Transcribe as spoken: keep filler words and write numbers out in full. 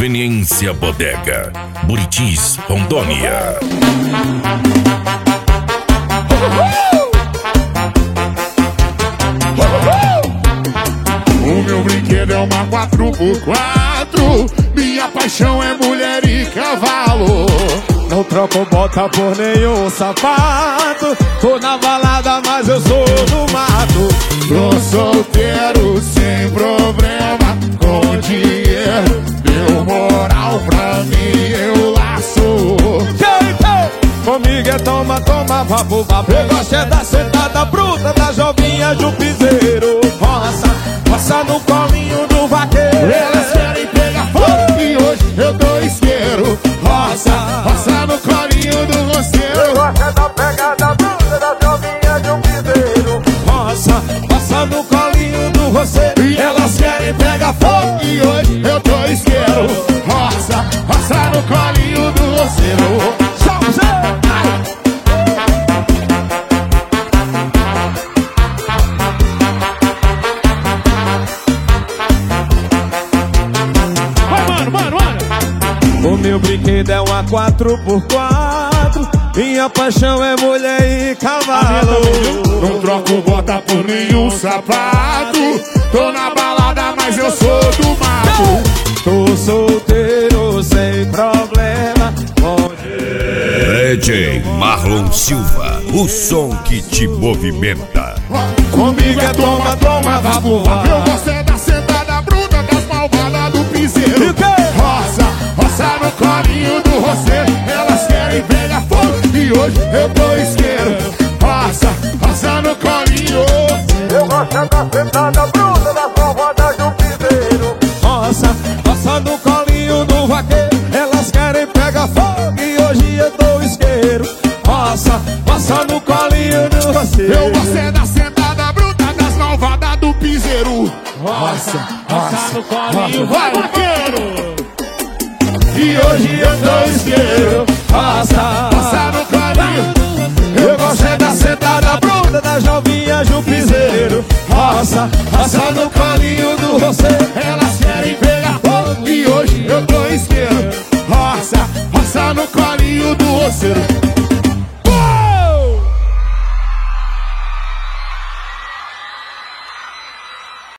Conveniência Bodega, Buritis, Rondônia. O meu brinquedo é uma quatro por quatro. Minha paixão é mulher e cavalo. Não troco bota por nenhum sapato. Tô na balada, mas eu sou do mato. Tô solteiro sem problema, com dinheiro. Deu moral pra mim, eu laço. Comigo é toma, toma, vapo, vapo. Eu gosto é da sentada bruta, da jovinha do piseiro. Roça, roça no colinho do vaqueiro. Elas querem pegar fogo e hoje eu dou isqueiro. Roça, roça no colinho do roceiro. Eu gosto é da pegada bruta, da jovinha do piseiro. Roça, roça no colinho do roceiro. E elas querem pegar fogo e hoje eu dou isqueiro. Roça, roça no colinho do roceiro. O meu brinquedo é uma quatro por quatro. Minha paixão é mulher e cavalo. Não troco bota por nenhum sapato. Tô na balada, mas eu sou do mato. Tô solteiro sem problema. D J Marlon Silva, o som que te movimenta. Comigo é toma, toma, vapo, vapo. Eu gosto é da sentada bruta, das malvadas do piseiro. Roça, roça no colinho do roceiro. Elas querem pegar fogo e hoje eu dou isqueiro. Roça, roça no colinho. Eu gosto é da sentada bruta, das malvadas do piseiro. Roça, roça no colinho do vaqueiro. Elas querem pegar fogo e hoje eu dou isqueiro. Roça, roça no colinho do roceiro. Eu gosto é da sentada bruta, das malvadas do piseiro. Roça, roça no colinho, vai vaqueiro. E hoje eu dou